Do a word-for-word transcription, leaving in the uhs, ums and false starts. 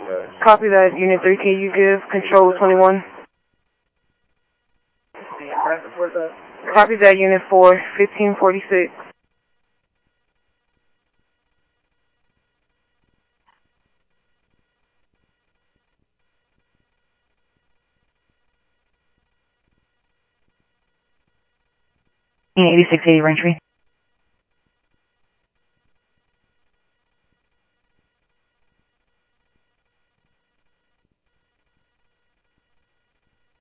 Copy that, Unit three. Can you give control twenty-one? Copy that, Unit four. fifteen forty-six. eighty-six eighty Range Tree.